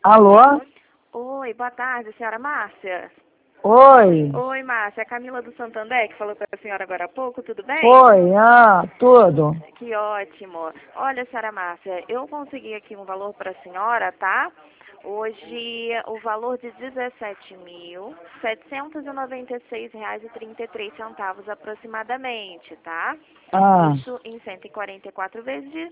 Alô? Oi, boa tarde, senhora Márcia. Oi. Oi, Márcia, é a Camila do Santander, que falou com a senhora agora há pouco, tudo bem? Oi, tudo. Que ótimo. Olha, senhora Márcia, eu consegui aqui um valor para a senhora, tá? Hoje, o valor de R$ 17.796,33 aproximadamente, tá? Isso em 144 vezes de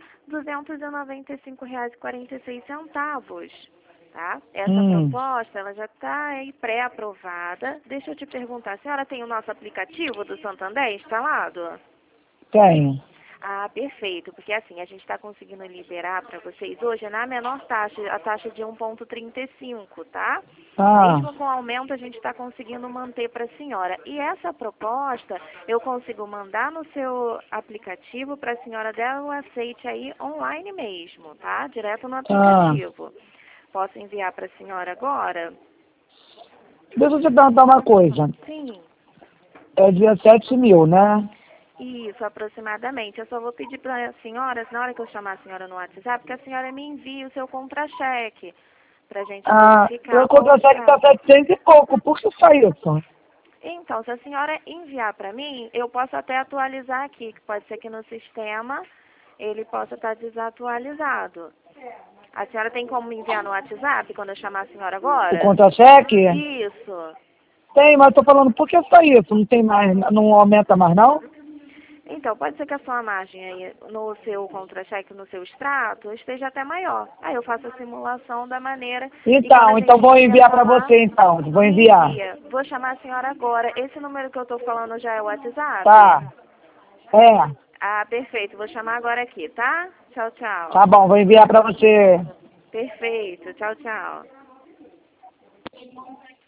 R$ 295,46, tá? Essa proposta, ela já está aí pré-aprovada. Deixa eu te perguntar, a senhora tem o nosso aplicativo do Santander instalado? Tenho. Ah, perfeito, porque assim, a gente está conseguindo liberar para vocês hoje na menor taxa, a taxa de 1,35, tá? Mesmo com o aumento, a gente está conseguindo manter para a senhora. E essa proposta, eu consigo mandar no seu aplicativo para a senhora dar o aceite aí online mesmo, tá? Direto no aplicativo. Posso enviar para a senhora agora? Deixa eu te perguntar uma coisa. Sim. É 17 mil, né? Isso, aproximadamente. Eu só vou pedir para a senhora, na hora que eu chamar a senhora no WhatsApp, que a senhora me envie o seu contra-cheque, para a gente verificar O contra-cheque está 700 e pouco. Por que só isso? Então, se a senhora enviar para mim, eu posso até atualizar aqui, que pode ser que no sistema ele possa estar desatualizado. A senhora tem como me enviar no WhatsApp quando eu chamar a senhora agora? O contra-cheque? Isso. Tem, mas eu tô falando, por que só isso? Não tem mais, não aumenta mais, não? Então, pode ser que a sua margem aí no seu contra-cheque, no seu extrato, esteja até maior. Aí eu faço a simulação da maneira... Então vou enviar para você, então. Vou enviar. Envia. Vou chamar a senhora agora. Esse número que eu estou falando já é o WhatsApp? Tá. É. Ah, perfeito. Vou chamar agora aqui, tá? Tchau, tchau. Tá bom, vou enviar para você. Perfeito. Tchau, tchau.